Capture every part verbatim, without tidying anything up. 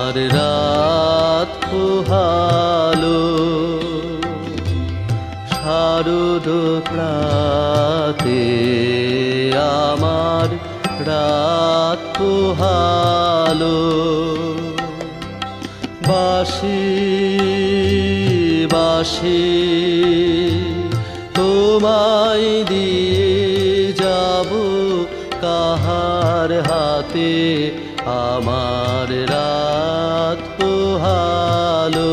আমার রাত পোহালো শারদ প্রাতে, আমার রাত পোহালো বাঁশি বাঁশি তোমায় দিয়ে যাব কাহার হাতে, আমার রাত পোহালো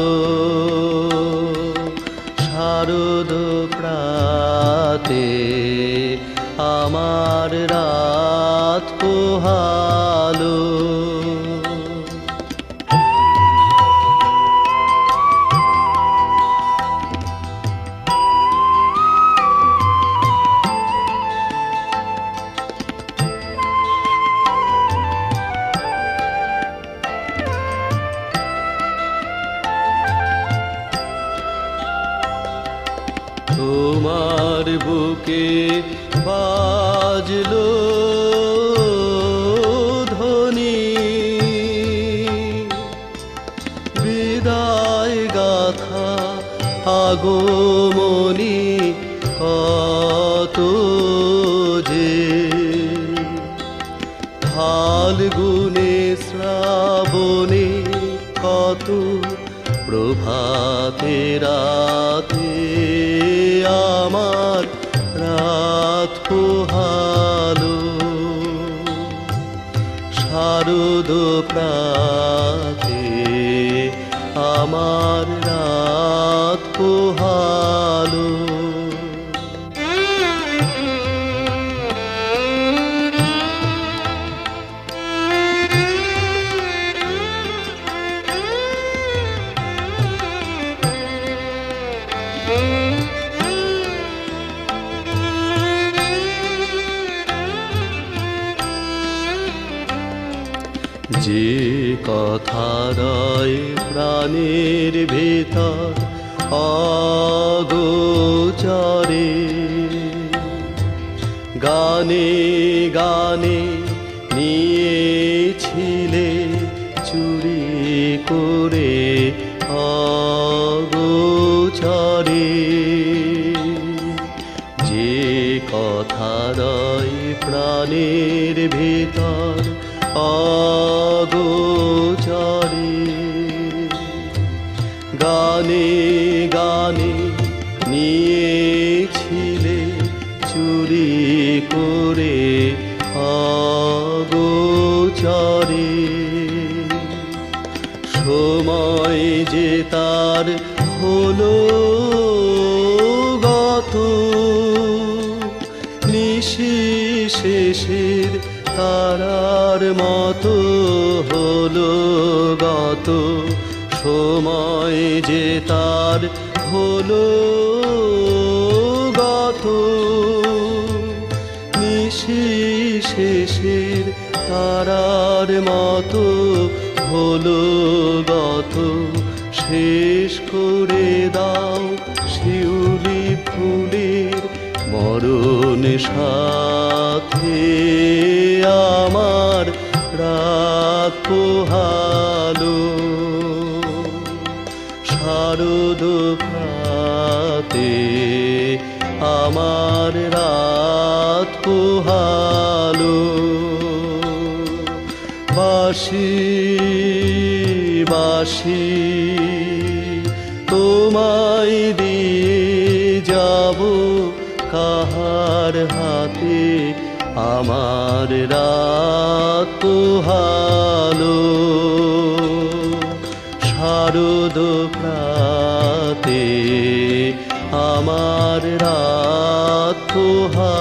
শারদ প্রাতে, আমার রাত পোহালো। তোমার বুকে বাজলো ধ্বনি, বিদায় গাথা আগমনী কত যে, ফাল্গুনে শ্রাবণে কত প্রভাতে রাতে, আমার রাত পোহালো শারদ প্রাতে, আমার রাত পোহালো। যে কথা রয় প্রাণের ভেতর অগোচরে, গানে গানে নিয়েছিলে চুরি করে অগোচরে, যে কথা রয় প্রাণের ভেতর অগোচরে, গানে গানে নিয়েছিলে চুরি করে অগোচরে, সময় যে তার হলো গত, নিশি শেষের তারার মতো হলো গত, সময় যে তার হলো গত, নিশি শেষের তারার মতো হলো গত, শেষ করে দাও শিউলি ফুলের মরণ সাথে, আমার রাত পোহালো শারদ প্রাতে, আমার রাত পোহালো বাঁশি বাঁশি তোমায় দিয়ে যাব কাহার হাতে, আমার রাত পোহালো শারদ প্রাতে, আমার রাত পোহালো।